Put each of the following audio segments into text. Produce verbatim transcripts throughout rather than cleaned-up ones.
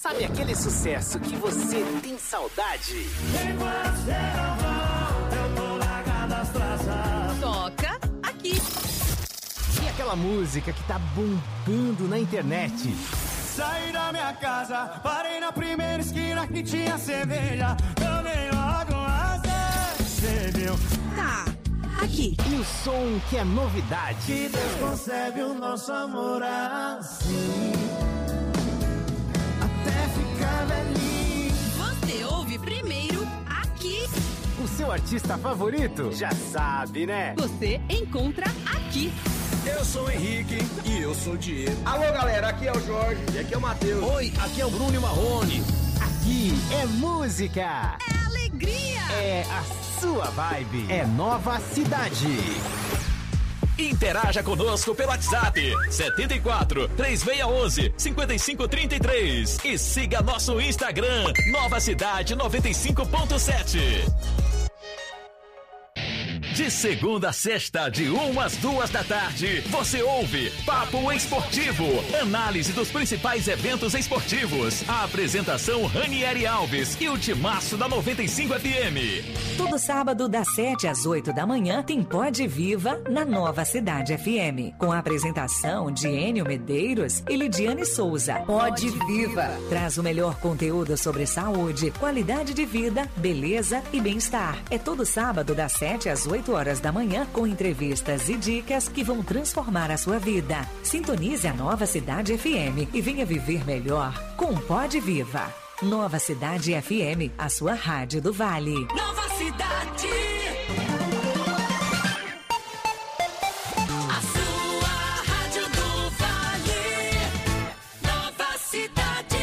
Sabe aquele sucesso que você tem saudade? Toca aqui. E aquela música que tá bombando na internet? Saí da minha casa, parei na primeira esquina que tinha cerveja. Eu nem logo acendeu. Tá, aqui. E o som que é novidade? Que Deus concebe o nosso amor assim, até ficar velhinho. Você ouve primeiro aqui. O seu artista favorito? Já sabe, né? Você encontra aqui. Eu sou o Henrique e eu sou o Diego. Alô, galera, aqui é o Jorge e aqui é o Matheus. Oi, aqui é o Bruno e Marrone. Aqui é música. É alegria. É a sua vibe. É Nova Cidade. Interaja conosco pelo WhatsApp setenta e quatro, três seis um um, cinco cinco três três e siga nosso Instagram Nova Cidade noventa e cinco ponto sete. De segunda a sexta, de uma às duas da tarde, você ouve Papo Esportivo, análise dos principais eventos esportivos. A apresentação Ranieri Alves e o timaço da noventa e cinco F M. Todo sábado, das sete às oito da manhã, tem Pod Viva na Nova Cidade F M, com a apresentação de Enio Medeiros e Lidiane Souza. Pod Viva traz o melhor conteúdo sobre saúde, qualidade de vida, beleza e bem-estar. É todo sábado, das sete às oito horas da manhã, com entrevistas e dicas que vão transformar a sua vida. Sintonize a Nova Cidade F M e venha viver melhor com Pod Viva. Nova Cidade F M, a sua rádio do Vale. Nova Cidade. A sua rádio do Vale. Nova Cidade.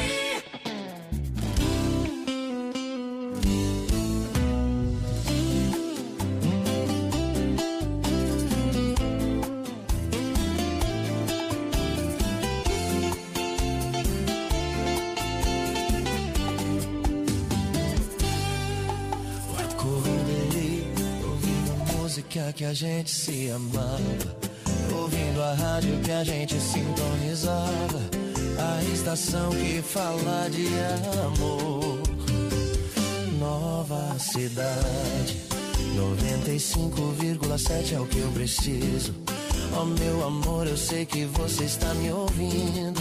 Que a gente se amava, ouvindo a rádio que a gente sintonizava, a estação que fala de amor. Nova Cidade noventa e cinco vírgula sete é o que eu preciso. Oh meu amor, eu sei que você está me ouvindo.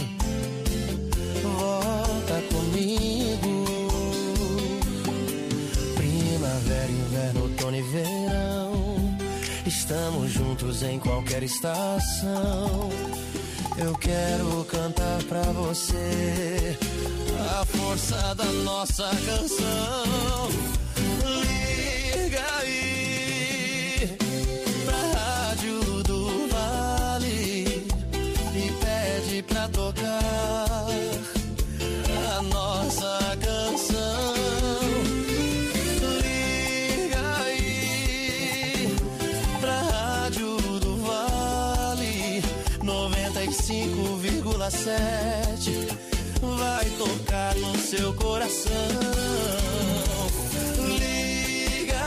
Volta comigo. Primavera, inverno, outono e verão, estamos juntos em qualquer estação. Eu quero cantar pra você a força da nossa canção. Liga aí pra Rádio do Vale e pede pra tocar a nossa canção. cinco vírgula sete vai tocar no seu coração. Liga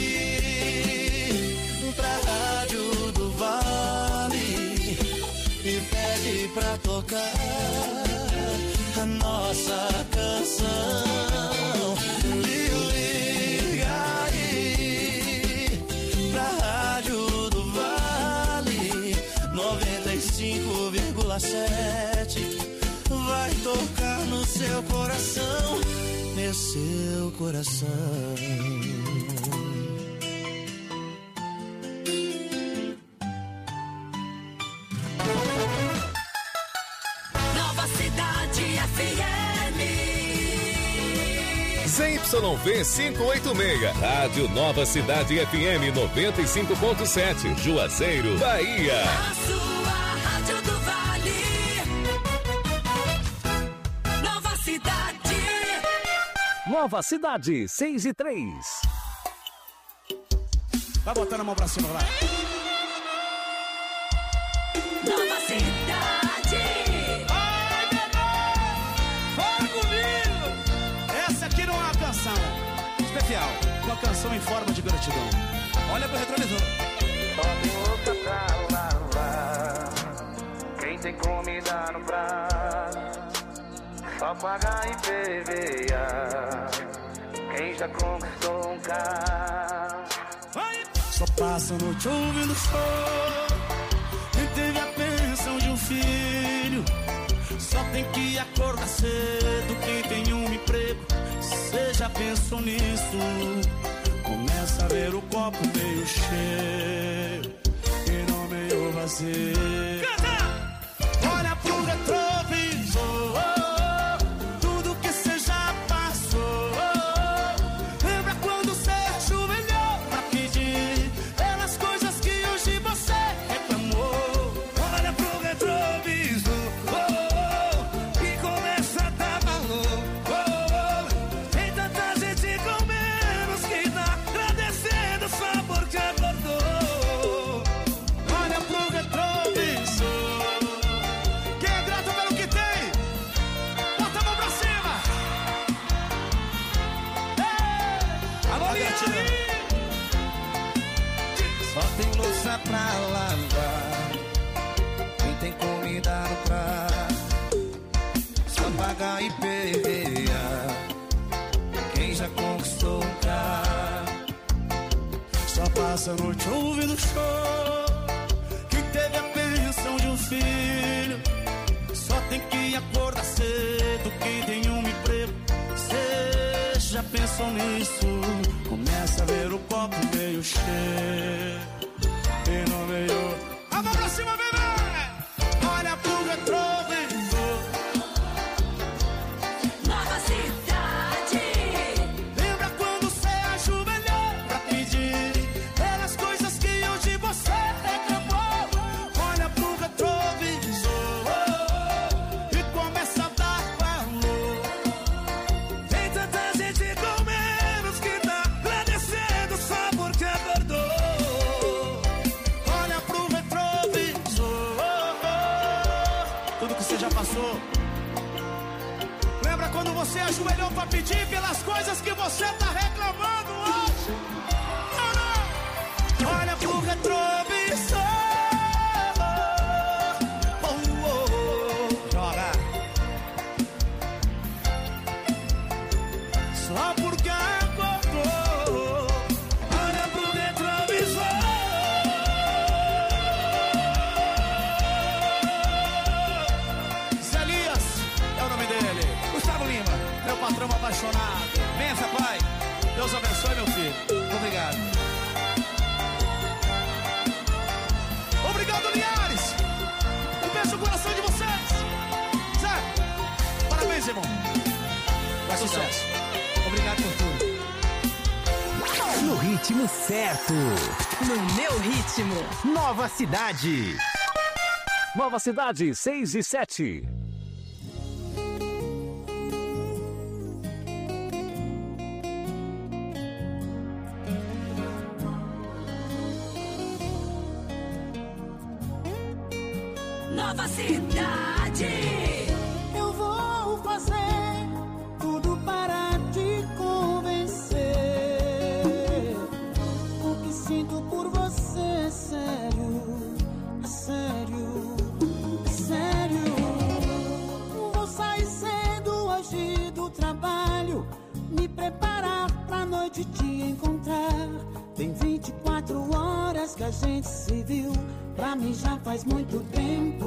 aí pra Rádio do Vale e pede pra tocar a nossa canção. Liga aí pra Rádio do Vale noventa e cinco vírgula sete vai tocar no seu coração, no seu coração. Nova Cidade F M. Z Y V quinhentos e oitenta e seis, Rádio Nova Cidade F M noventa e cinco ponto sete, Juazeiro, Bahia. A sua rádio do Vale. Nova Cidade. Nova Cidade, seis e três. Vai botando a mão pra cima, vai. Nova Cidade. Ai, bebê! Fala comigo! Essa aqui não é uma canção especial, uma canção em forma de gratidão. Olha pro retrovisor. Só tem louca pra lavar, quem tem comida no prato, Só pagar e perder. Quem já conquistou um carro. Só passa a noite ouvindo som. Quem teve a pensão de um filho. Só tem que acordar cedo. Quem tem um emprego, cê já pensou nisso. Começa a ver o copo meio cheio e não meio vazio. Canta! Olha pro retrovisor, tudo que cê já passou. Lembra quando cê ajoelhou pra pedir pelas coisas que hoje você reclamou. Olha pro retrovisor, e começa a dar valor. Tem tanta gente com menos que tá agradecendo só porque acordou. Olha pro retrovisor, quem é grato pelo que tem, bota a mão pra cima. Ei, alô, Liane! Só tem louça pra lavar, quem tem comida no prato. Só pagar e perder. Quem já conquistou um carro. Só passa a noite ouvindo show. Quem teve a pensão de um filho. Só tem que acordar cedo. Quem tem um emprego, cê já pensou nisso. Começa a ver o copo meio cheio e não meio. A mão pra cima, bebê! Olha pro retrovisor. Nova Cidade. Lembra quando cê ajoelhou pra pedir pelas coisas que hoje você reclamou. Olha pro retrovisor e começa a dar valor. Tem tanta gente com menos que tá agradecendo só porque acordou. Olha pro retrovisor, tudo que você já passou. Lembra quando você ajoelhou pra pedir pelas coisas que você tá reclamando hoje? Não, não. Olha pro retrovisor. Oh, oh, oh. Joga. Só porque acordou. Olha pro retrovisor. Zé Elias é o nome dele. Gustavo Lima, meu patrão apaixonado. Bença, pai. Deus abençoe, meu filho. Obrigado. Obrigado, Linhares. Um beijo no coração de vocês. Zé, parabéns, irmão. Vai sucesso. Obrigado por tudo. No ritmo certo. No meu ritmo. Nova Cidade. Nova Cidade, seis e sete. Nova Cidade. Eu vou fazer tudo para te convencer. O que sinto por você é sério, é sério, é sério. Vou sair cedo hoje do trabalho, me preparar pra noite te encontrar. Tem vinte e quatro horas que a gente se viu, pra mim já faz muito tempo.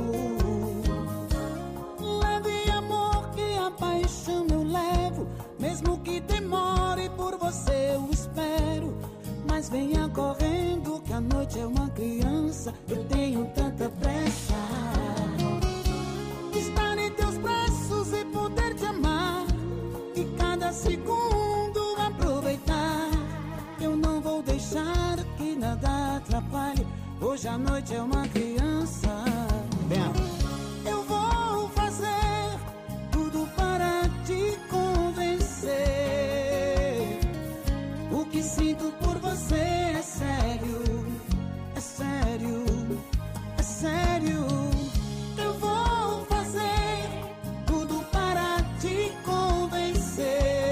Leve amor que a paixão eu levo, mesmo que demore por você eu espero. Mas venha correndo que a noite é uma criança, eu tenho tanta pressa. Estar em teus braços e poder te amar, e cada segundo aproveitar. Eu não vou deixar que nada atrapalhe, hoje a noite é uma criança. Eu vou fazer tudo para te convencer. O que sinto por você é sério, é sério, é sério. Eu vou fazer tudo para te convencer.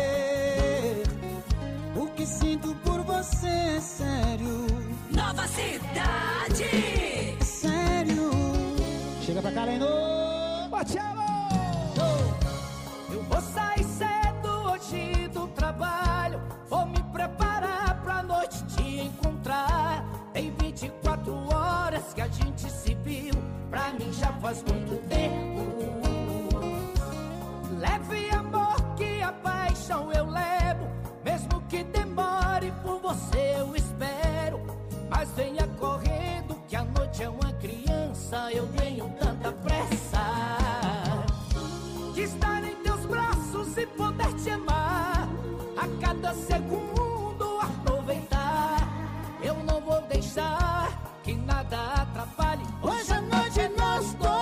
O que sinto por você é sério. Nova Cidade. É sério. Chega pra cá, Leno. Bate a mão. Eu venha correndo que a noite é uma criança. Eu tenho tanta pressa de estar em teus braços e poder te amar. A cada segundo aproveitar. Eu não vou deixar que nada atrapalhe. Hoje à noite é nós dois.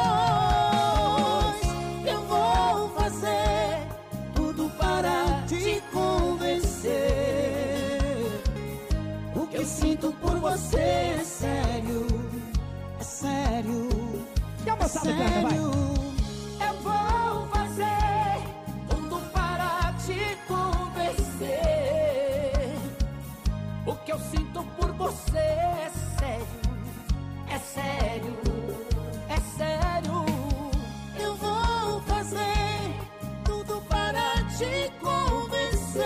Eu vou fazer tudo para te convencer. O que eu sinto por você é sério, é sério, é sério. Eu vou fazer tudo para te convencer. O que eu sinto por você é sério, é sério, é sério. Eu vou fazer tudo para te convencer.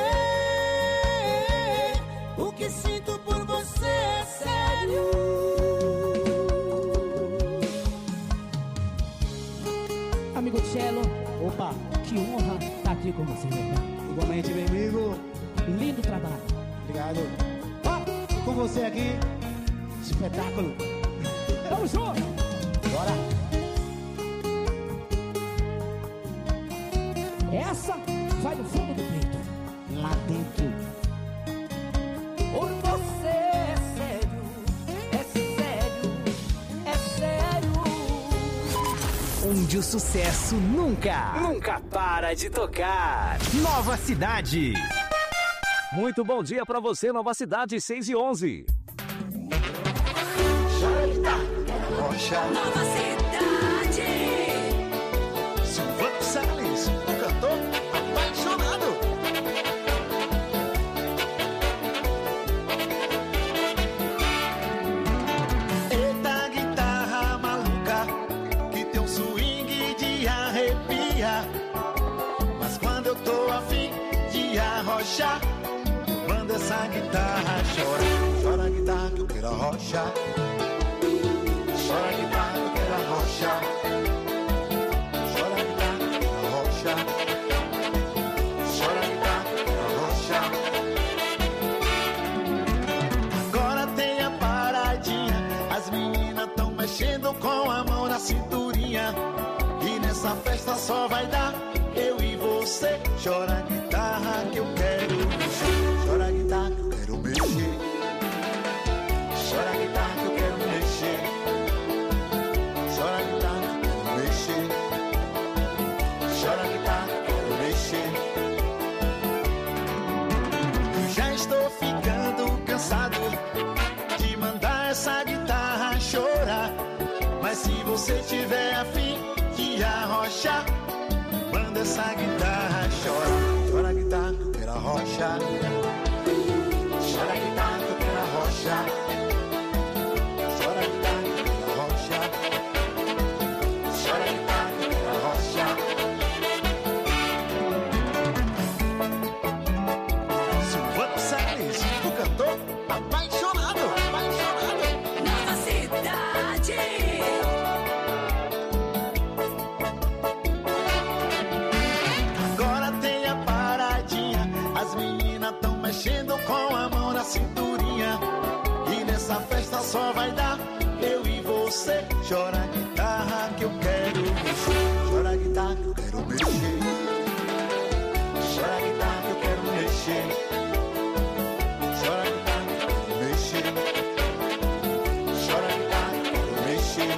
O que sinto por você é sério. Amigo Cello, opa, que honra estar aqui com você. Igualmente, meu amigo. Lindo trabalho. Obrigado. Ó, com você aqui, espetáculo. Vamos junto. Bora. Essa vai no fundo do peito. Lá dentro. Por você é sério, é sério, é sério. Onde o sucesso nunca, nunca para de tocar. Nova Cidade. Muito bom dia pra você, Nova Cidade, seis e onze. Nova Cidade. Silvano Salles, o cantor apaixonado. Eita guitarra maluca, que tem um swing de arrepia. Mas quando eu tô afim de arrochar, quando essa guitarra chora, chora a guitarra que eu quero arrochar. Chora a guitarra que eu quero arrochar. Chora a guitarra que eu quero arrochar. Chora a guitarra que eu quero arrochar. Agora tem a paradinha. As meninas tão mexendo com a mão na cinturinha. E nessa festa só vai dar eu e você. Chora a guitarra que eu quero mexer. Chora a guitarra que eu quero mexer. Chora a guitarra que eu quero mexer. Chora a guitarra que eu quero mexer. Chora a guitarra que eu quero mexer. Eu já estou ficando cansado de mandar essa guitarra chorar. Mas se você tiver afim de arrochar, manda essa guitarra chorar. Chora a guitarra que eu quero arrochar. Chora a guitarra que eu quero arrochar. Chora a guitarra que eu quero arrochar. Chora a guitarra que eu quero arrochar. Silvano Salles, o cantor apaixonado, apaixonado. Nova Cidade. Agora tem a paradinha. As meninas tão mexendo com a mão na cinturinha. E nessa festa só vai dar eu e você. Chora a guitarra que eu quero mexer. Chora a guitarra que eu quero mexer. Chora a guitarra que eu quero mexer. Chora a guitarra que eu quero mexer. Chora a guitarra que eu quero mexer.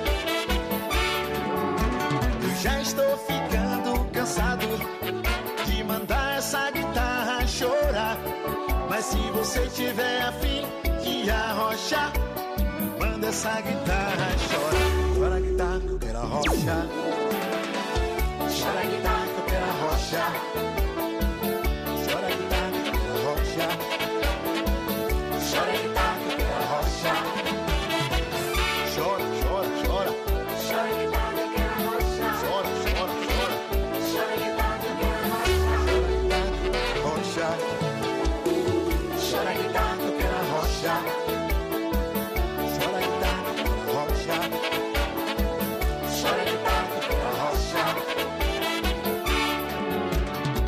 Eu já estou ficando cansado de mandar essa guitarra chorar. Mas se você tiver afim de arrochar, manda essa guitarra chorar. Chora a guitarra que eu quero arrochar. Chora a guitarra que eu quero arrochar. Chora a guitarra que eu quero arrochar. Chora a guitarra que eu quero arrochar. Chora, chora, chora. Chora a guitarra que eu quero arrochar. Chora, chora, chora. Chora a guitarra que eu quero arrochar. Chora a guitarra que eu quero arrochar. Chora a guitarra que eu quero arrochar. Chora a guitarra que eu quero arrochar. Chora a guitarra que eu quero arrochar.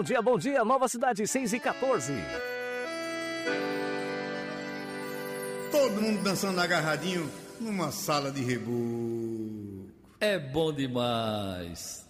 Bom dia, bom dia, Nova Cidade, seis e quatorze. Todo mundo dançando agarradinho numa sala de reboco. É bom demais.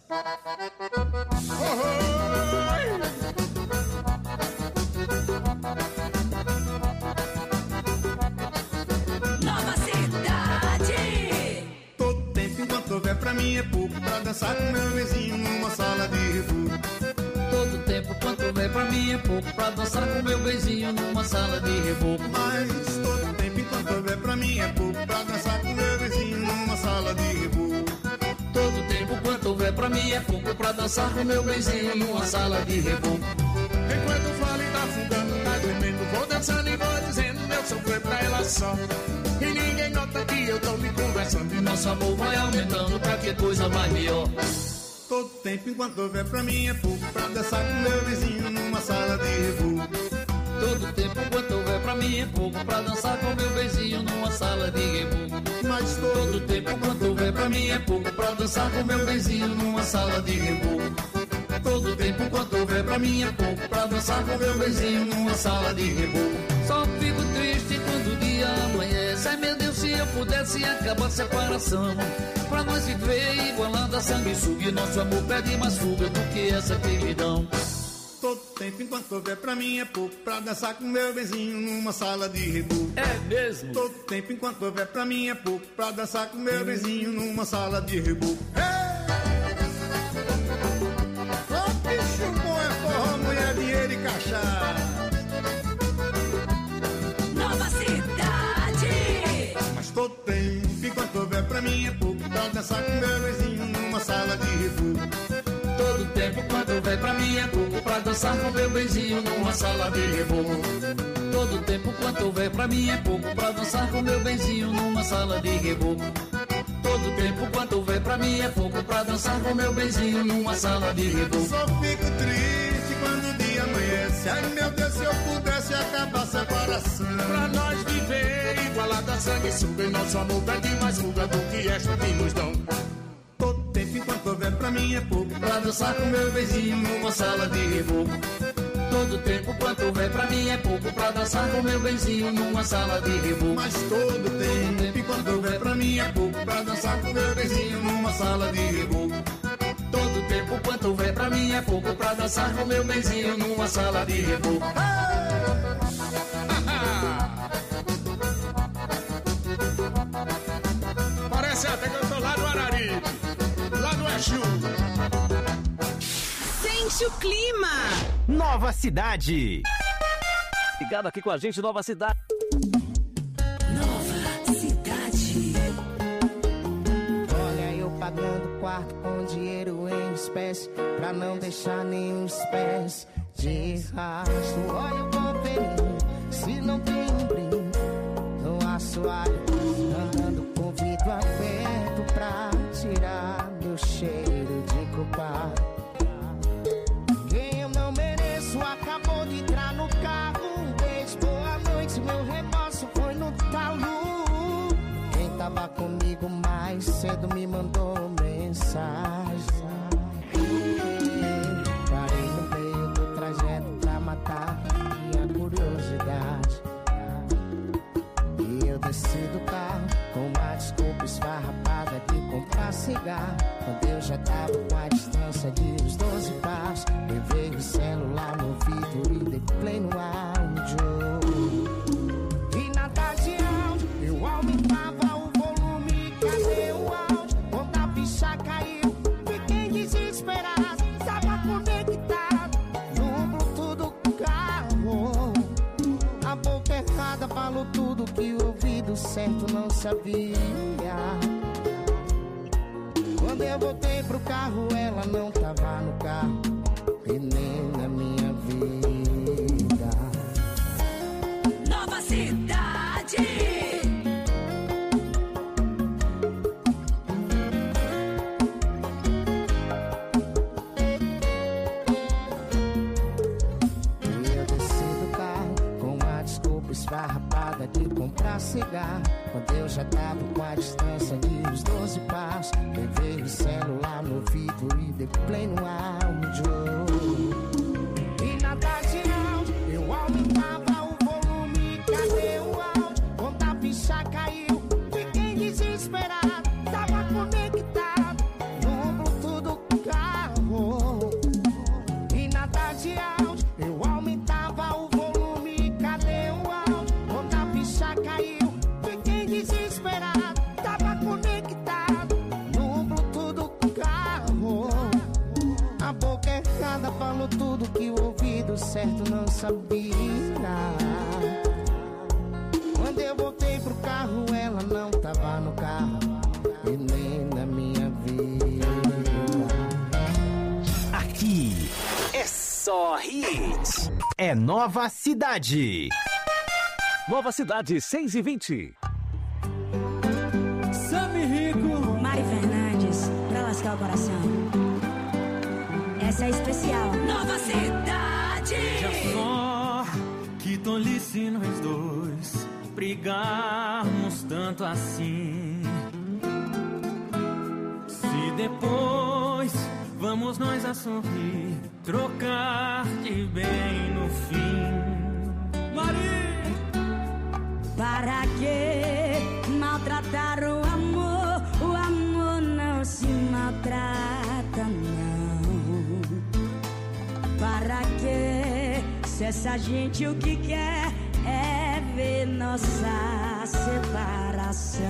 Nova Cidade. Todo tempo enquanto houver pra mim é pouco pra dançar com meu vizinho numa sala de reboco. Todo tempo quanto houver pra mim é pouco pra dançar com meu beijinho numa sala de reboco. Mas todo tempo enquanto houver pra mim é pouco pra dançar com meu vizinho numa sala de reboco. Todo tempo quanto houver pra mim é pouco pra dançar com meu beijinho numa sala de reboco. Enquanto eu falo e tá afundando, tá tremendo, vou dançando e vou dizendo meu sofrer pra ela só. E ninguém nota que eu tô me conversando e nosso amor vai aumentando pra que coisa mais melhor. Todo tempo enquanto houver pra mim é pouco pra dançar com meu vizinho numa sala de reboco. Todo tempo quanto houver pra mim é pouco pra dançar com meu beijinho numa sala de reboco. Mas todo, todo tempo quanto houver pra mim é pouco pra dançar com meu beijinho numa sala de reboco. Todo tempo quanto houver pra mim é pouco pra dançar com meu beijinho numa sala de reboco. Só fico triste quando o dia amanhece. Ai meu Deus, se eu pudesse acabar a separação, pra nós viver igualando a sanguessuga, e nosso amor pede mais fuga do que essa queridão. Todo tempo enquanto houver pra mim é pouco pra dançar com meu benzinho numa sala de reboco. É mesmo? Todo tempo enquanto houver pra mim é pouco pra dançar com meu benzinho numa sala de reboco. Ô bicho bom é forró, mulher, dinheiro e cachaça. Nova Cidade. Mas todo tempo enquanto houver pra mim é pouco pra dançar com meu benzinho numa sala de reboco. Todo tempo quanto houver pra mim é pouco pra dançar com meu beijinho numa sala de reboco. Todo tempo quanto houver pra mim é pouco pra dançar com meu beijinho numa sala de reboco. Todo tempo quanto houver pra mim é pouco pra dançar com meu beijinho numa sala de reboco. Só fico triste quando o dia amanhece. Ai meu Deus, se eu pudesse acabar a separação, pra nós viver igualado a sanguessuga, e nosso amor pede mais fuga do que esta que nos dão. Todo tempo enquanto houver pra mim é pouco pra dançar com meu beijinho numa sala de reboco. Todo tempo quanto houver pra mim é pouco pra dançar com meu beijinho numa sala de reboco. Mas todo tempo enquanto houver pra mim é pouco pra dançar com meu beijinho numa sala de reboco. Todo tempo quanto houver pra mim é pouco pra dançar com meu beijinho numa sala de reboco. Parece até que eu tô lá do Araripe, lá do Exu. Sente o clima. Nova Cidade. Ligado aqui com a gente, Nova Cidade. Nova Cidade. Olha eu pagando quarto com dinheiro em espécie, pra não deixar nenhum espécie de rastro. Olha eu vou ver se não tem um brinde no assoalho, andando com vidro aberto pra tirar meu cheiro de culpado. Quem eu não mereço acabou de entrar no carro. Um beijo, boa noite, meu remorso foi no talo. Quem tava comigo mais cedo me mandou mensagem. Parei no meio do trajeto pra matar minha curiosidade. E eu desci do carro com uma desculpa esfarrapada de comprar cigarro, quando eu já tava com a distância de uns doze passos. Levei o celular no vidro e dei play no áudio. E nada de áudio, eu aumentava o volume. Cadê o áudio? Quando a ficha caiu, fiquei desesperado. Tava conectado no Bluetooth do carro. A boca errada falou tudo que o ouvido certo não sabia. Quando eu voltei pro carro, ela não tava no carro e nem na minha vida. Nova Cidade. E eu desci do carro com uma desculpa esfarrapada de comprar cigarro, quando eu já tava com a distância de uns doze passos. Levei o celular no vidro e dei play no áudio. tudo que o ouvido certo não sabia. Quando eu voltei pro carro, ela não tava no carro e nem na minha vida. Aqui é só hits. É Nova Cidade. Nova Cidade, seis e vinte. Sammy Rico, Mari Fernandes, pra lascar o coração. Essa é especial. Nova Cidade. Já só que tolice nós dois brigarmos tanto assim. Se depois vamos nós a sorrir, trocar de bem no fim. Mari! Para que maltratar o amor? O amor não se maltrata, não. Para que, se essa gente o que quer é ver nossa separação?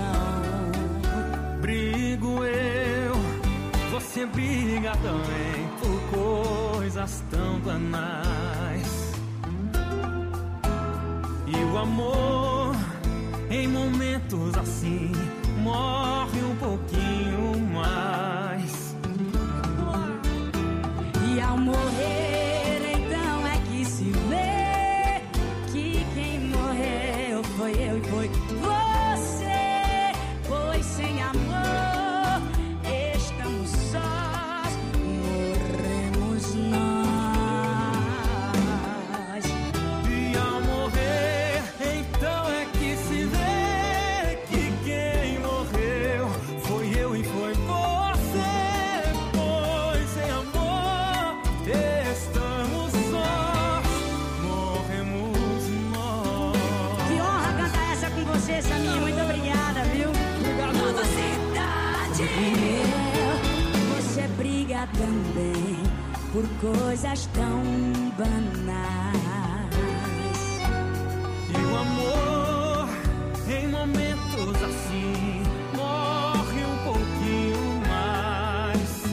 Brigo eu, você briga também por coisas tão banais. E o amor, em momentos assim, morre um pouquinho mais. E ao morrer, então é que se vê que quem morreu foi eu e foi você. Pois sem amor estamos sós, morremos nós. E ao morrer, então é que se vê que quem morreu foi eu e foi você. Pois sem amor estamos sós, morremos nós. Que honra cantar essa com você, Samir. Muito obrigada, viu? Nova Cidade. Eu, você briga também por coisas tão banais. E o amor, em momentos assim, morre um pouquinho mais.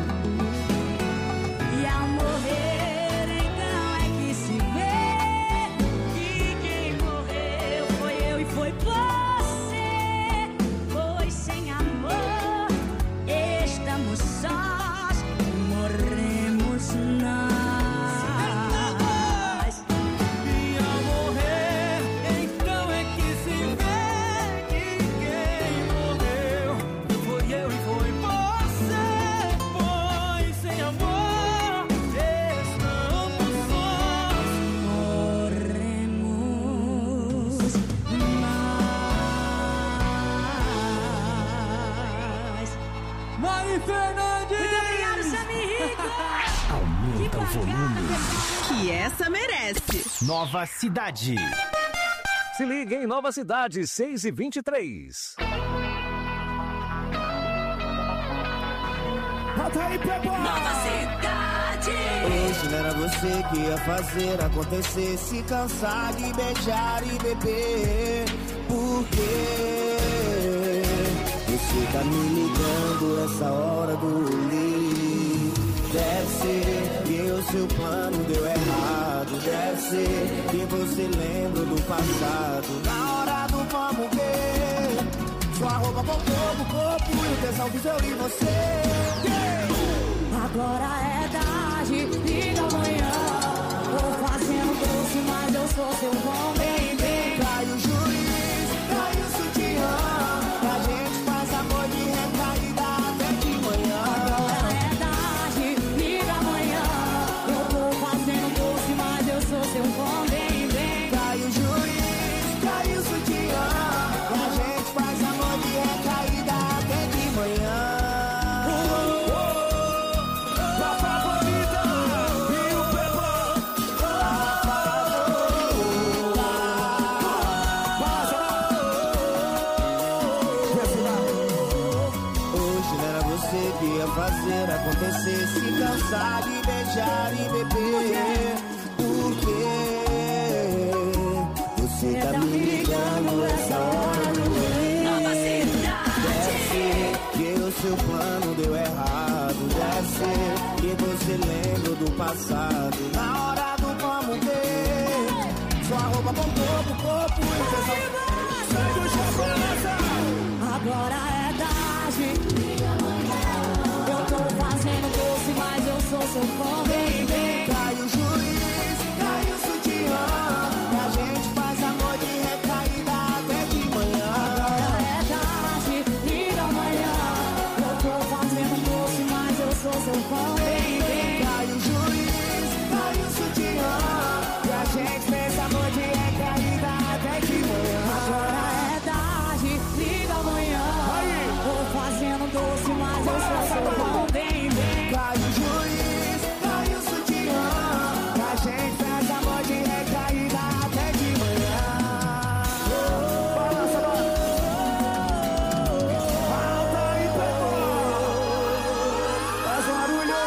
E ao morrer, então é que se vê que quem morreu foi eu e foi você. Pois sem amor estamos sós, morremos nós. E ao morrer, então é que se vê que quem morreu foi eu e foi você. Pois sem amor estamos sós, Morremos nós. Mari Fernandes! Muito obrigado, Samir Rico! Aumenta o volume. Que essa merece. Nova Cidade. Se liga em Nova Cidade, seis e vinte e três. Bota aí, Playboy! Nova Cidade. Hoje não era você que ia fazer acontecer, se cansar de beijar e beber. Por quê? Você tá me ligando essa hora do rir. Deve ser que o seu plano deu errado. Deve ser que você lembra do passado. Na hora do vamos ver, sua roupa com todo o corpo e o tesão fiz eu e você. Agora é tarde, liga amanhã. Tô fazendo doce, mas eu sou seu bom bem. Cai o juiz, cai o sutiã. A gente faz amor de recaída até de manhã. Agora é tarde, liga amanhã. Eu tô fazendo doce, mas eu sou seu bom bem. Cai o juiz, cai o sutiã. A gente faz amor de recaída até de manhã. Fazer acontecer, se cansar de beijar e beber. Por quê? Você tá me ligando essa hora do Nova Cidade. Deve ser que o seu plano deu errado. Deve você, que você lembra do passado. Na hora do vamos ver, sua roupa com corpo, corpo e tesão. Agora é tarde. Eu tô fazendo doce, mas eu sou seu fã, baby. Cai o juiz, cai o sutiã, e a gente faz amor de recaída até de manhã. Agora é tarde, liga amanhã. Eu tô fazendo doce, mas eu sou seu fã, baby. Cai o juiz, cai o sutiã, e a gente fez amor de recaída até de manhã. Agora é tarde, liga amanhã. Tô fazendo doce, mas eu sou seu fã, baby. Cai o juiz, cai o sutiã, e a gente fez amor de recaída até de manhã. Balança, alta e preto, faz um barulho.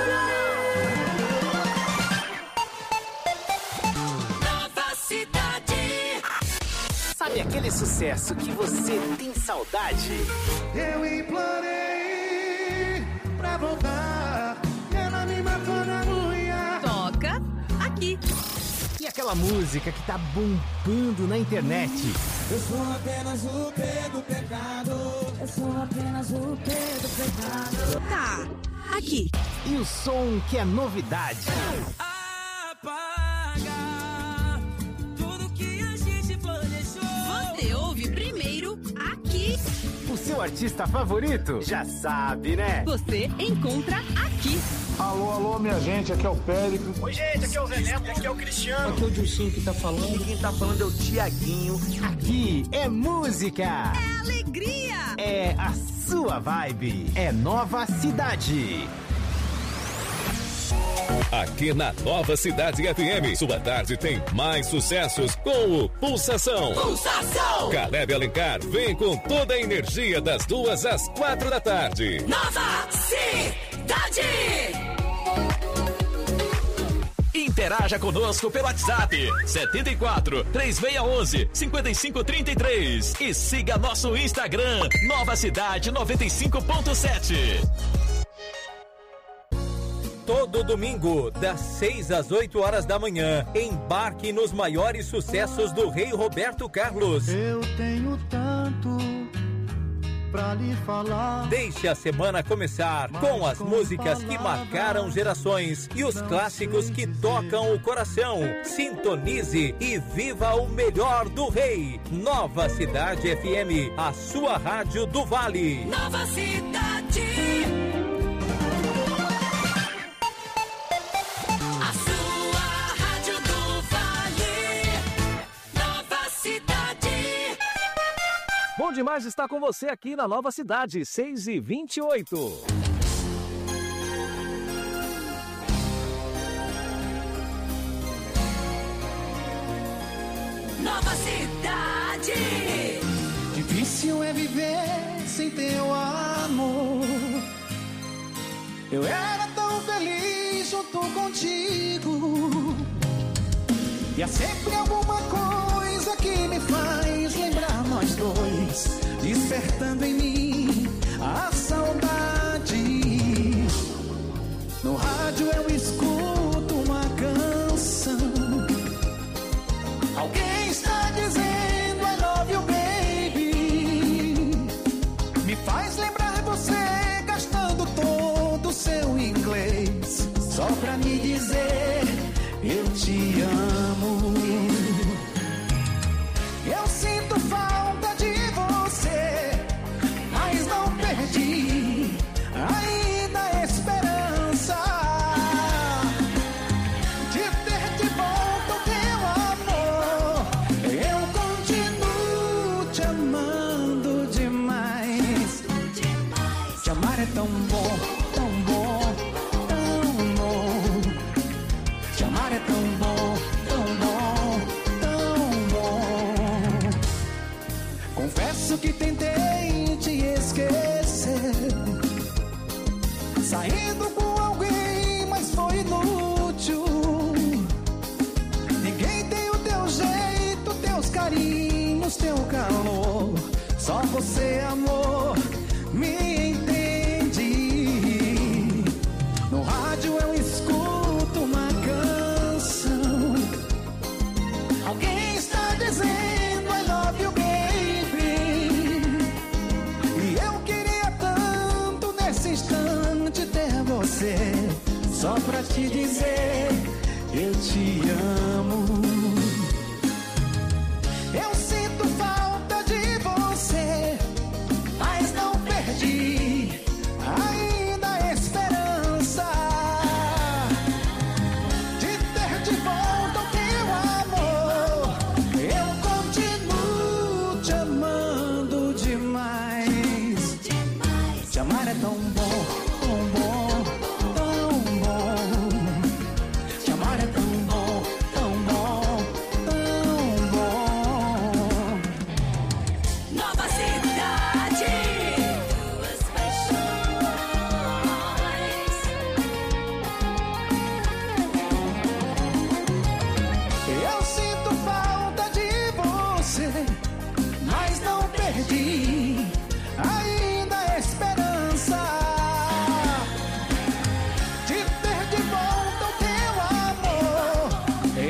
Nova cidade. Sabe aquele sucesso que você tem saudade? Eu implorei pra voltar, e ela me matou na unha. Toca aqui. E aquela música que tá bombando na internet? Eu sou apenas o P do pecado. Eu sou apenas o P do pecado. Tá aqui. E o som que é novidade? Apaga tudo que a gente planejou. Você ouve primeiro aqui. O seu artista favorito? Já sabe, né? Você encontra aqui. Alô, alô, minha gente, aqui é o Périco. Oi, gente, aqui é o Zé Neto, aqui é o Cristiano. Aqui é o Dilcinho que tá falando. E quem tá falando é o Tiaguinho. Aqui é música. É alegria. É a sua vibe. É Nova Cidade. Aqui na Nova Cidade F M, sua tarde tem mais sucessos com o Pulsação. Pulsação. Caleb Alencar vem com toda a energia das duas às quatro da tarde. Nova cidade. Interaja conosco pelo WhatsApp setenta e quatro, três seis um um, cinco cinco três três e siga nosso Instagram Nova Cidade noventa e cinco ponto sete. Todo domingo, das seis às oito horas da manhã, embarque nos maiores sucessos do Rei Roberto Carlos. Eu tenho tanto pra lhe falar. Deixe a semana começar com as músicas que marcaram gerações e os clássicos que tocam o coração. Sintonize e viva o melhor do Rei. Nova Cidade F M, a sua rádio do Vale. Nova cidade. Bom demais estar com você aqui na Nova Cidade, seis e vinte e oito. Nova cidade. Difícil é viver sem teu amor. Eu era tão feliz junto contigo. E há sempre alguma coisa que me faz lembrar nós dois, despertando em mim a saudade. No rádio eu escuto uma canção. Alguém está dizendo I love you, baby. Me faz lembrar você gastando todo o seu inglês, só pra me dizer eu te amo. Eu sinto falta de você, mas não perdi ainda a esperança de ter de volta o teu amor. Eu continuo te amando demais. Te amar é tão bom, tão bom, tão bom. Te amar é tão bom, tão bom, tão bom. Confesso que tentei te esquecer, saindo com alguém, mas foi inútil. Ninguém tem o teu jeito, teus carinhos, teu calor. Só você, amor, me entende. você, só pra te dizer, eu te amo. Eu sinto falta de você, mas não perdi ainda a esperança de ter de volta o teu amor. Eu continuo te amando demais. Te amar é tão bom, tão bom, tão bom. Te amar é tão bom, tão bom, tão bom. Nova Cidade. Eu sinto falta de você, mas não perdi ainda a esperança de ter de volta o teu amor.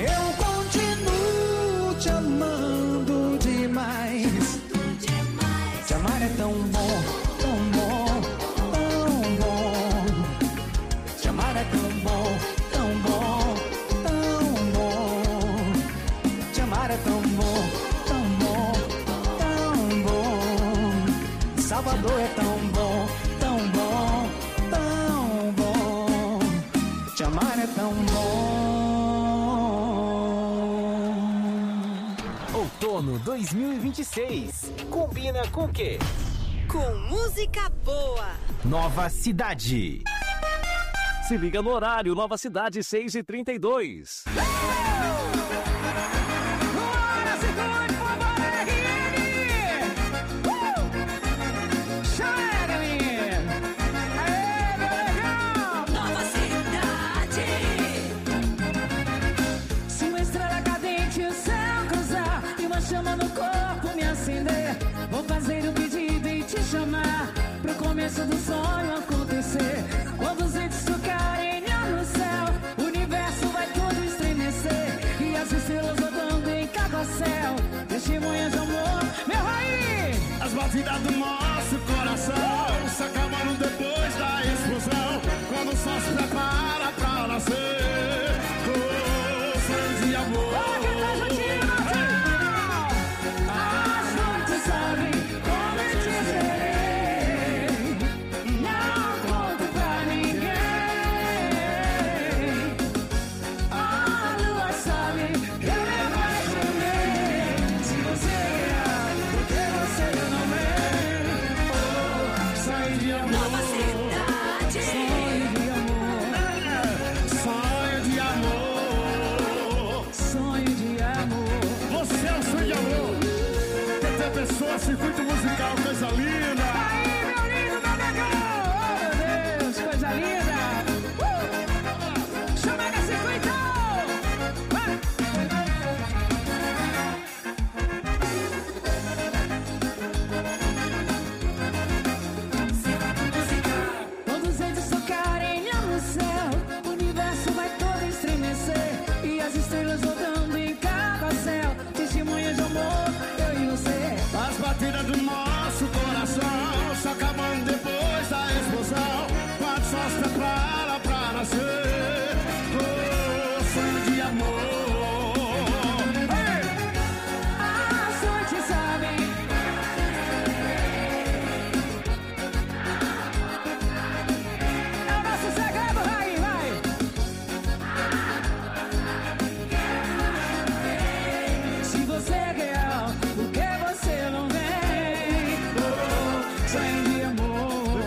Eu continuo te amando demais. Te amar é tão bom, tão bom, tão bom. Te amar é tão bom, tão bom, tão bom. Te amar é tão bom, tão bom, tão bom. Salvador é tão bom, tão bom, tão bom. Te amar é tão bom. Outono dois mil e vinte e seis. Combina com o quê? Com música boa. Nova Cidade. Se liga no horário, Nova Cidade, seis e trinta e dois. Nova Cidade. Se uma estrela cadente o céu cruzar e uma chama no corpo me acender, vou fazer um pedido e te chamar pro começo do sonho acontecer. Quando os entes tocarem no céu, o universo vai todo estremecer e as estrelas rodando em cada céu, testemunhas de amor, meu raio. As batidas do nosso coração se acabaram depois da explosão, quando o sol se prepara pra nascer. Oh, sonho de amor. As noites sabem como eu te esperei, não conto pra ninguém. A lua sabe que eu me apaixonei. Se você é, por que você não vem? Oh, sonho de amor. Nova Cidade. Sonho de amor. Sonho de amor. Sonho de amor. Você é o sonho de amor. T T Pessoa, circuito musical, coisa linda. Aí, meu lindo, meu negão! Oh, meu Deus, coisa linda! Uh! Chama esse circuito! Todos eles tocarem no céu, o universo vai todo estremecer e as estrelas rodando em cada céu, testemunhas de amor, eu e você. As batidas do nosso coração se acabam depois da explosão, quando o sol se prepara pra nascer. Oh, sonho de amor. Ei! As noites sabem. É o nosso segredo, vai, vai. Se você é real, por que você não vem? Oh, sonho de amor.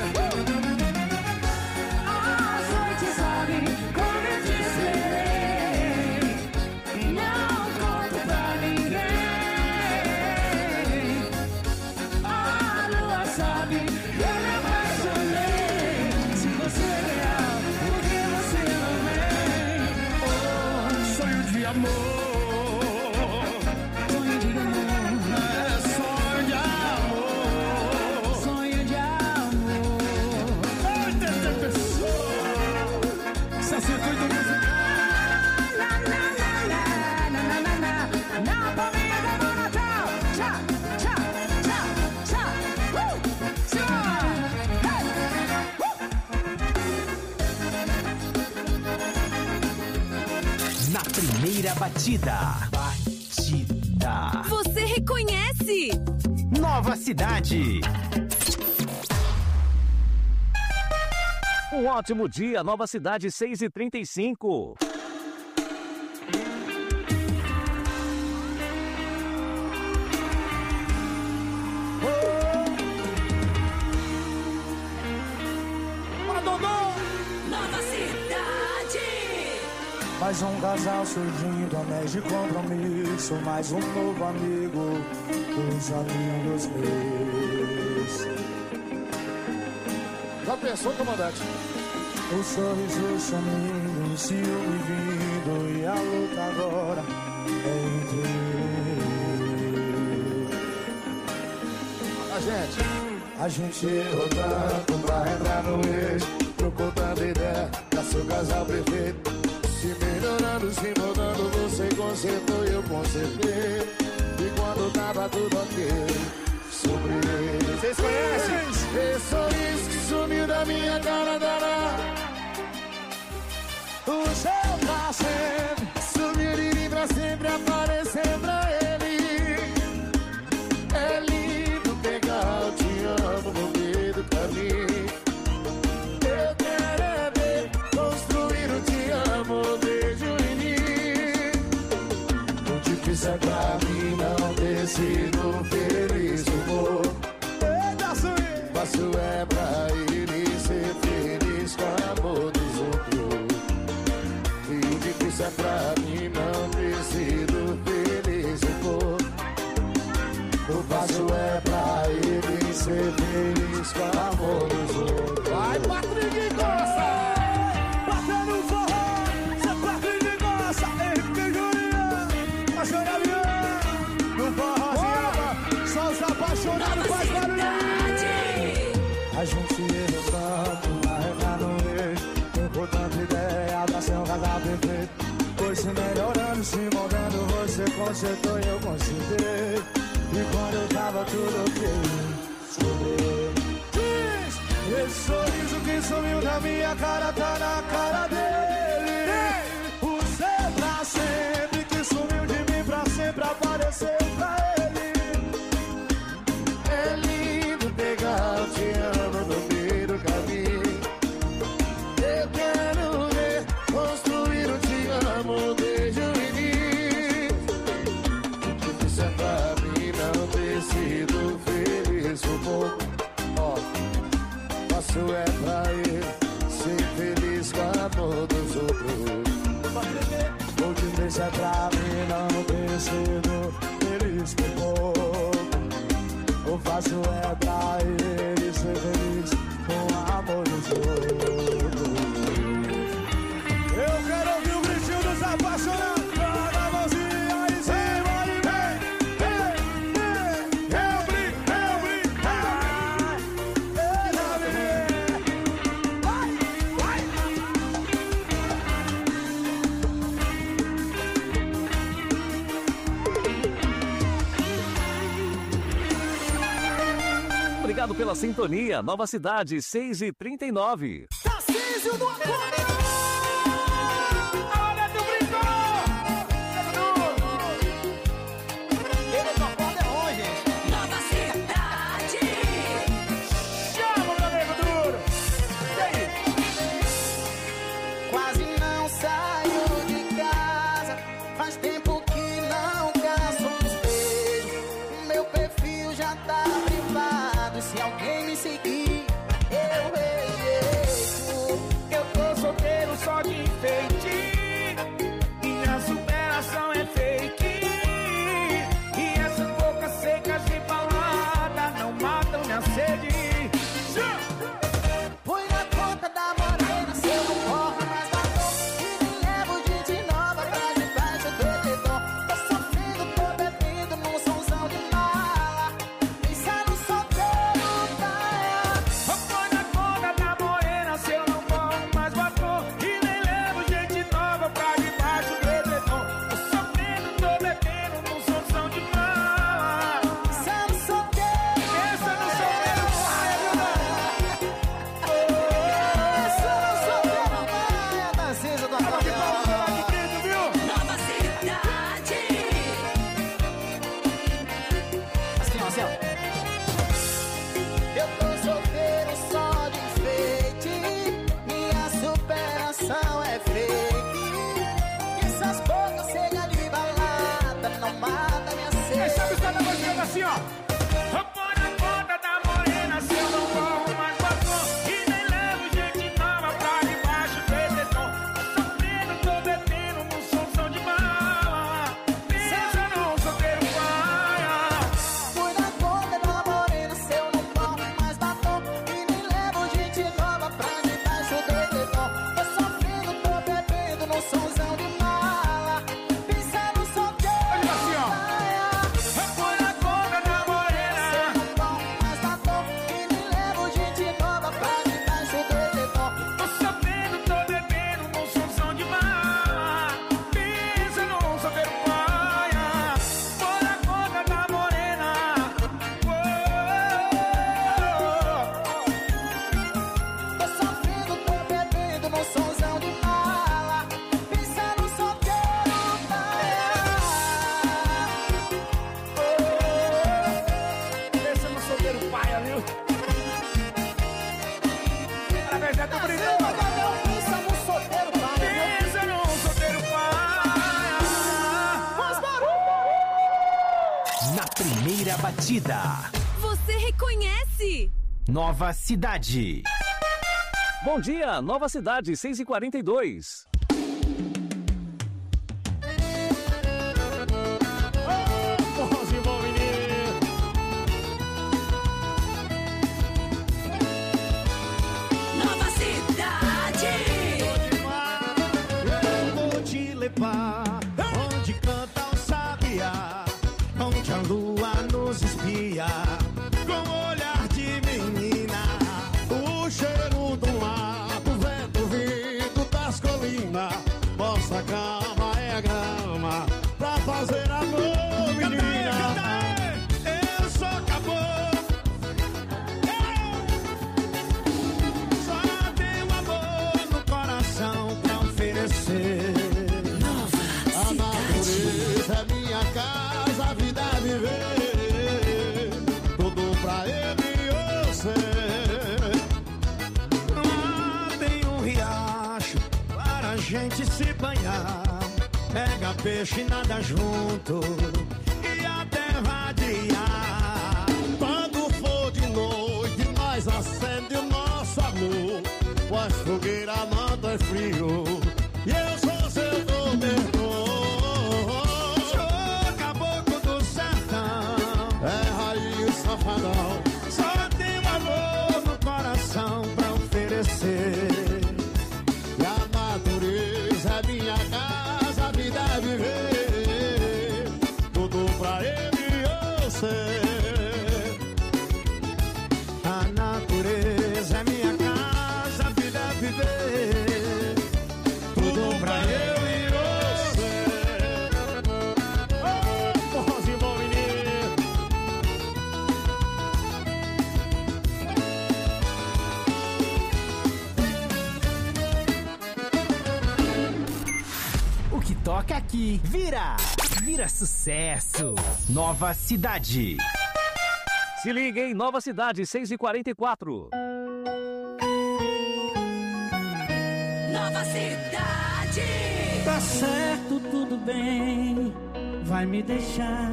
As noites sabem como eu te esperei, não conto pra ninguém. A lua sabe que eu me apaixonei. Se você é real, por que você não vem? Oh, Sonho de amor. sonho de amor. É sonho de amor. Sonho de amor. Ai, T T Pessoa. Esse é circuito musical. Na, na, na, na, na, na, na, na. Na palminha da mão, Natal. Tchá, tchá, tchá, tchá. Uh! Senhora! Hey! Uh! a batida. Batida. Você reconhece? Nova Cidade. Um ótimo dia, Nova Cidade, seis e trinta e cinco. Nova Cidade. Mais um casal surgindo, anéis de compromisso. Mais um novo amigo, os amigos meus. Já pensou, comandante? O sorriso sumindo, o ciúme vindo. E a luta agora é entre a gente. A gente errou tanto pra entrar no eixo, trocou tanta ideia, caçou o casal perfeito. Se melhorando, se mudando, você consertou e eu consertei. E quando tava tudo ok, sobre ele. Vocês conhecem? Esse sorriso que sumiu da minha cara, dará. O seu pra sempre, sumiu de mim pra sempre, aparecer pra ele. É lindo pegar o te amo no meio do caminho. Eu quero é ver construir o te amo desde o início. O difícil é pra mim não ter sido feliz, amor. Fácil é pra ele ser feliz com o amor dos outros. E o difícil é pra mim não ter sido feliz, amor. O fácil é pra ele ser feliz com o amor dos outros. Vai, Patrick Costa! Batendo forró, cê Patrick Costa, Henrique Julião, Apaixonado, no forrozinho, só os apaixonados faz barulho. A gente errou tanto, arregar no eixo, trocou tanta ideia pra ser um casal perfeito. Foi se melhorando, se moldando, você consertou e eu consertei. E quando eu tava tudo ok, sobre diz, esse sorriso que sumiu da minha cara tá na cara dele. O seu pra sempre que sumiu de mim pra sempre apareceu pra ele. É lindo pegar o te amo no meio do caminho. Eu quero ver construir o te amo desde o início. Isso é pra mim não ter sido feliz um pouco. Ó, fácil é pra ele ser feliz com o amor dos outros. O difícil é pra mim não ter sido feliz um pouco. O fácil é pra ele ser feliz com o amor dos outros. Eu quero ouvir o gritinho dos apaixonados. Joga a mãozinha aí, cima e vem. Ei, ei, eu brinco, eu brinco. Vai, vai. Obrigado pela sintonia. Nova Cidade, seis e trinta e nove. Tarcísio do Acordeão! Olha do brinco! Ele do Acordeão, gente! Nova Cidade. Chama, meu amigo duro! E aí? Quase não saio de casa, faz tempo que não caço os beijos. Meu perfil já tá privado, se alguém me seguir, eu rejeito. Eu tô solteiro. Primeira batida. Você reconhece? Nova Cidade. Bom dia, Nova Cidade, seis e quarenta e dois. Nova Cidade. Eu vou te levar onde canta o sabiá, onde a lua nos espia com olhar de menina. O cheiro do mar, do vento vindo das colinas. Nossa cama é grama pra fazer amor, menina. Eu sou caboclo, só tenho amor no coração pra oferecer. A natureza é minha casa, a vida é viver, tudo pra ele e você. Lá tem um riacho para a gente se banhar, pega peixe e nada junto e até vadiar. Quando for de noite nós acende o nosso amor, pois fogueira não é frio e eu sou seu cobertor. Só tenho amor no coração pra oferecer. E a natureza é minha casa, a vida é viver, tudo pra ele e eu ser. A natureza é minha casa, a vida é viver, tudo pra eu e eu ser. Oh, forrozinho bom, menino. O que toca aqui vira, vira sucesso. Nova Cidade. Se liga em Nova Cidade, seis e quarenta e quatro. Nova Cidade. Tá certo, tudo bem, vai me deixar.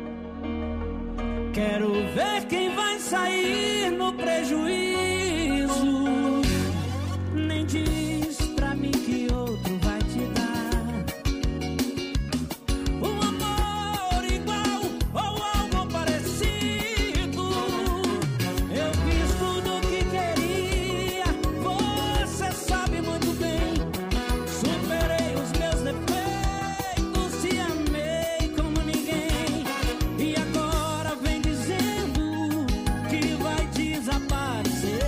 Quero ver quem vai sair no prejuízo. Nem diz pra mim que outro vai te dar um amor igual ou algo parecido. Eu fiz tudo o que queria, você sabe muito bem. Superei os meus defeitos, te amei como ninguém. E agora vem dizendo que vai desaparecer.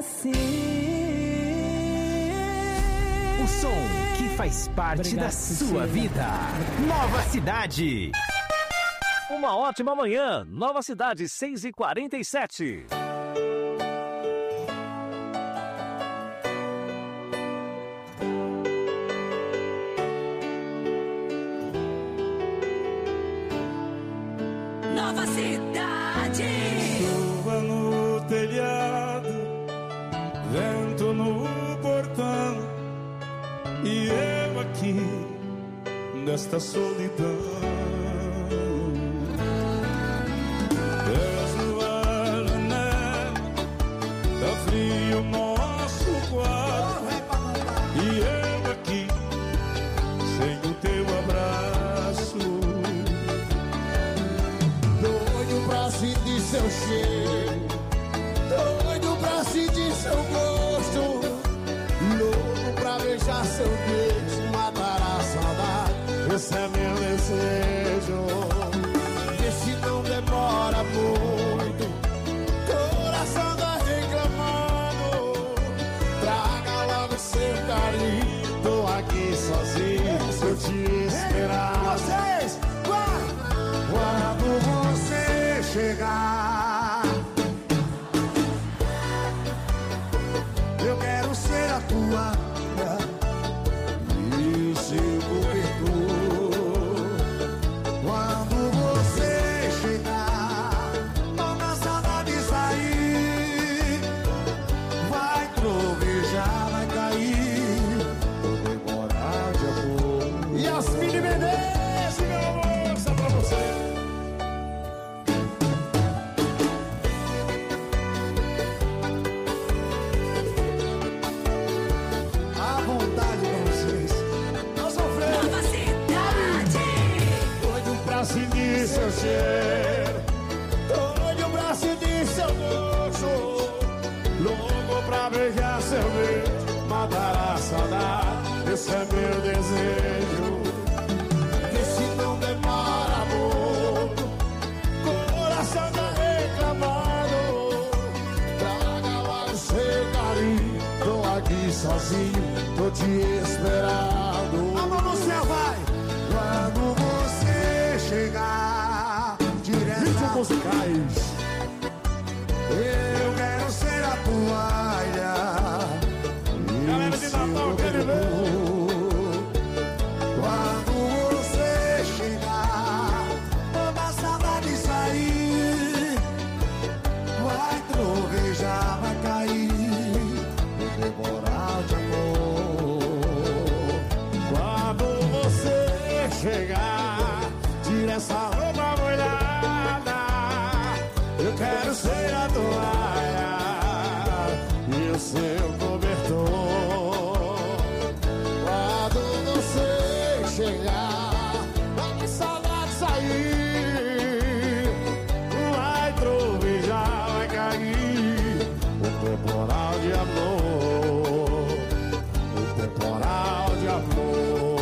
assim. O som que faz parte Obrigado, da sua vida. Nova Cidade. Uma ótima manhã. Nova Cidade, seis e quarenta e sete. Nova Cidade. Chuva no telhado, vento no portão, e eu aqui nesta solidão. Desce a janela, tá frio o nosso quarto, e eu aqui sem o teu abraço. Doido pra sentir seu cheiro, doido pra sentir seu gosto, louco pra beijar seu beijo, matar a saudade, esse é meu desejo. Vê se não demora muito, coração tá reclamando, traga logo seu carinho, tô aqui sozinho, se eu te esperar. Vocês, quando você chegar, eu quero ser a tua e seu cobertor. Quando você chegar, toda saudade sair, vai trovejar, vai cair, vou demorar de amor. E as mini Menezes, meu amor, só pra você. Sentir seu cheiro, doido pra sentir seu gosto, louco pra beijar seu beijo, matar a saudade, esse é meu desejo. Vê se não demora muito, coração tá reclamando, traga logo seu carinho, tô aqui sozinho, tô te esperando. A mão no céu vai! Quando você chegar, direto musicais, eu quero ser a toalha. Galera de Natal, quero ver. Quando você chegar, toda a saudade sair, vai trovejar, vai cair, vou demorar de amor. Quando você chegar, tira essa roupa molhada, eu quero ser a toalha e o seu cobertor. Quando você chegar, vai saudade sair, vai trovejar, vai cair o temporal de amor, o temporal de amor.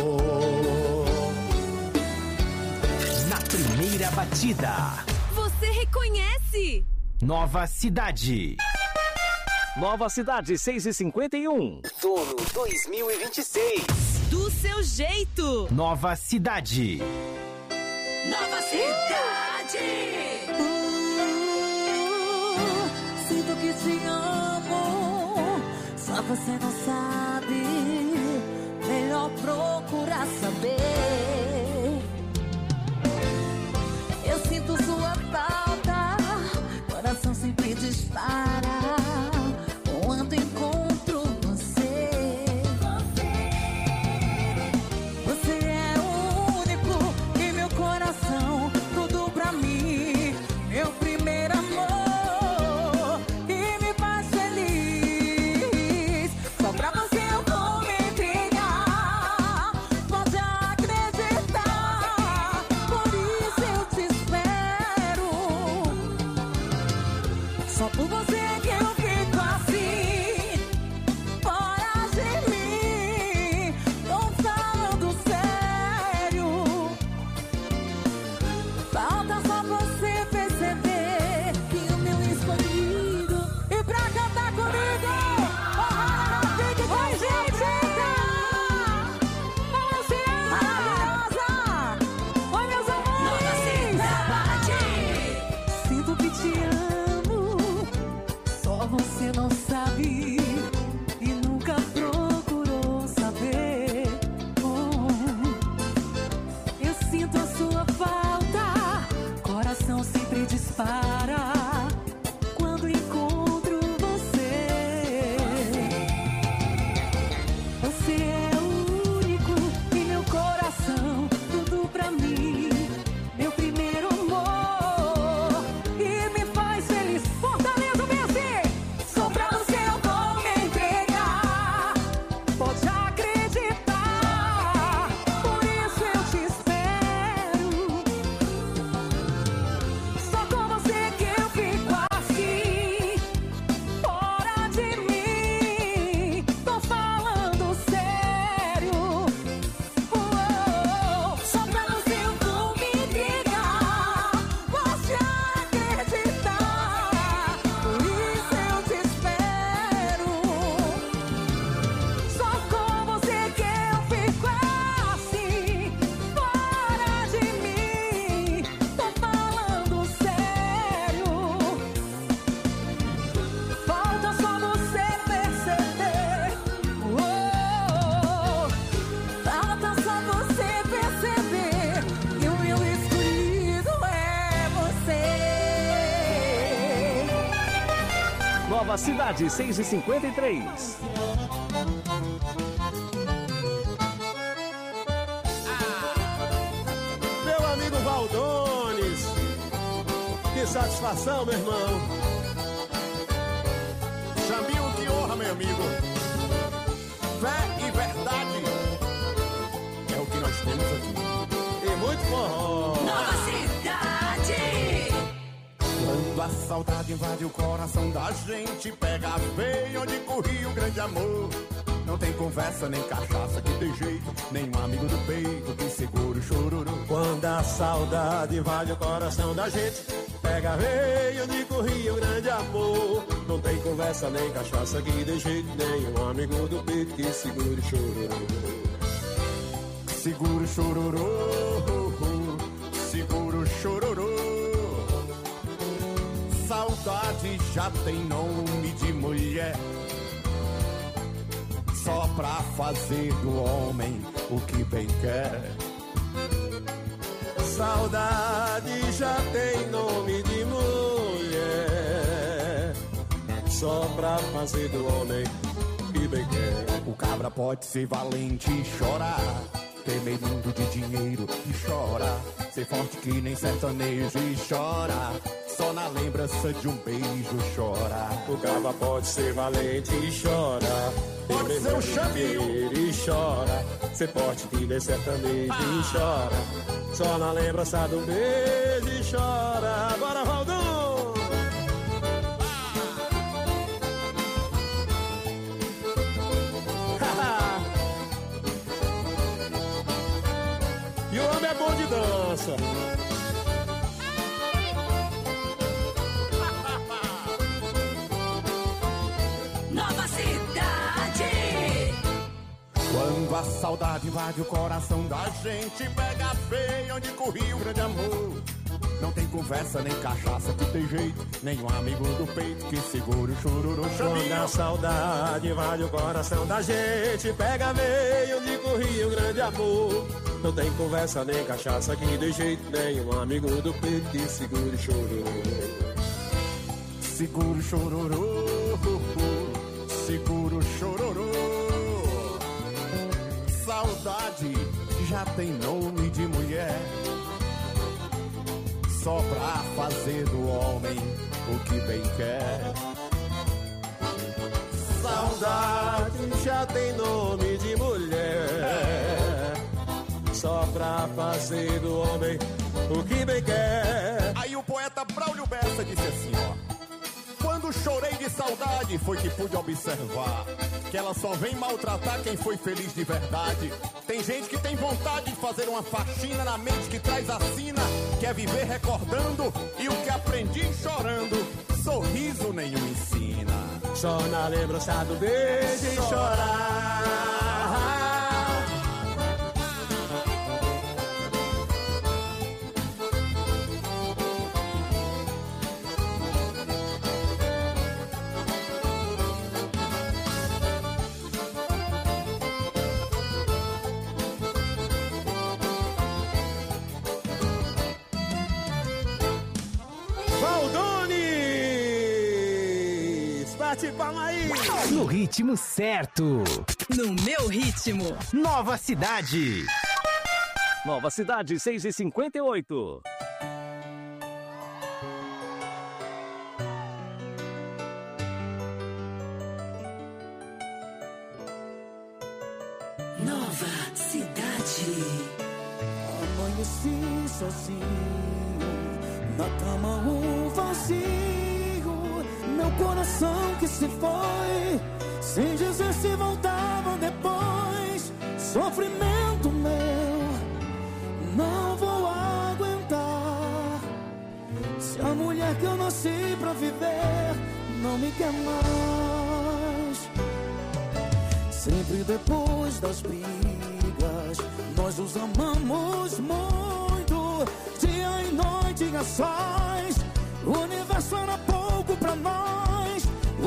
Primeira batida. Você reconhece? Nova Cidade. Nova Cidade, seis e cinquenta e um. Outono dois mil e vinte e seis. Do seu jeito. Nova Cidade. Nova Cidade. Uh, sinto que te amo, só você não sabe. Melhor procurar saber. Eu sinto sua falta, coração sempre dispara quando encontro você. Você é o único em meu coração, tudo pra mim, meu primeiro amor, que me faz feliz. Só pra você eu vou me entregar, pode acreditar, por isso eu te espero. Só por você é que eu fico assim, fora de mim, tô falando sério. Falta só você perceber que o meu escolhido e pra cantar comigo. você não sabe e nunca procurou saber. Oh, eu sinto a sua falta, coração sempre dispara quando encontro você. Você é o único em meu coração, tudo pra mim, meu primeiro amor, e me faz feliz. Fortaleza, vem assim! Só pra você eu vou me entregar, pode acreditar, por isso eu te espero. Só com você que eu fico assim, fora de mim, tô falando sério. Uou, só pra você eu vou me entregar, pode acreditar, por isso eu te espero. Só com você que eu fico assim, fora de mim, tô falando sério. Falta só você perceber. Uou, falta só você perceber que o meu escolhido é você. Nova Cidade, seis e cinquenta e três. Meu amigo Valdones, que satisfação, meu irmão. Jamil, que honra, meu amigo. Fé e verdade é o que nós temos aqui. E muito forró. Nova Cidade. Quando a saudade invade o coração da gente, pega a veia onde corria o grande amor. Não tem conversa, nem cachaça que tem jeito, nem um amigo do peito que segura o chororô. Quando a saudade invade o coração da gente, pega a veia onde corria o grande amor. Não tem conversa nem cachaça que dê jeito, nem um amigo do peito que segure o chororô. Segura o chororô, segura o chororô. Saudade já tem nome de mulher, só pra fazer do homem o que bem quer. Saudade já tem nome de mulher, só pra fazer do homem o que bem quer. O cabra pode ser valente e chorar, ter medo de dinheiro e chora, ser forte que nem sertanejo e chora, só na lembrança de um beijo chora. O cabra pode ser valente e chora, pode ser um chavinho e chora, ser forte que nem sertanejo e chora, só na lembrança do beijo e chora. Agora, Valdão! E o homem é bom de dança. Nova Cidade. Quando a saudade invade o coração da gente, pega a veia onde corria o grande amor. Não tem conversa, nem cachaça que tem jeito, nem um amigo do peito que segura o chororô. Quando a saudade invade o coração da gente, pega a veia onde corria o grande amor. Não tem conversa, nem cachaça que dê jeito, nem um amigo do peito que segura o chororô. Segura o chororô, segura o chororô. Saudade já tem nome de mulher, só pra fazer do homem o que bem quer. Saudade já tem nome de mulher, só pra fazer do homem o que bem quer. Aí o poeta Braulio Bessa disse assim, ó: quando chorei de saudade foi que pude observar que ela só vem maltratar quem foi feliz de verdade. Tem gente que tem vontade de fazer uma faxina na mente que traz a sina, quer viver recordando, e o que aprendi chorando, sorriso nenhum ensina. Só na lembrança do beijo e chorar. bate palma aí. No ritmo certo. No meu ritmo. Nova Cidade. Nova Cidade, seis e cinquenta e oito. Nova Cidade. Amanheci sozinho, na cama um vazio, meu coração que se foi, sem dizer se voltava depois. Sofrimento meu, não vou aguentar. Se a mulher que eu nasci pra viver não me quer mais. Sempre depois das brigas, nós nos amamos muito. Dia e noite a sós, o universo era pouco pra nós.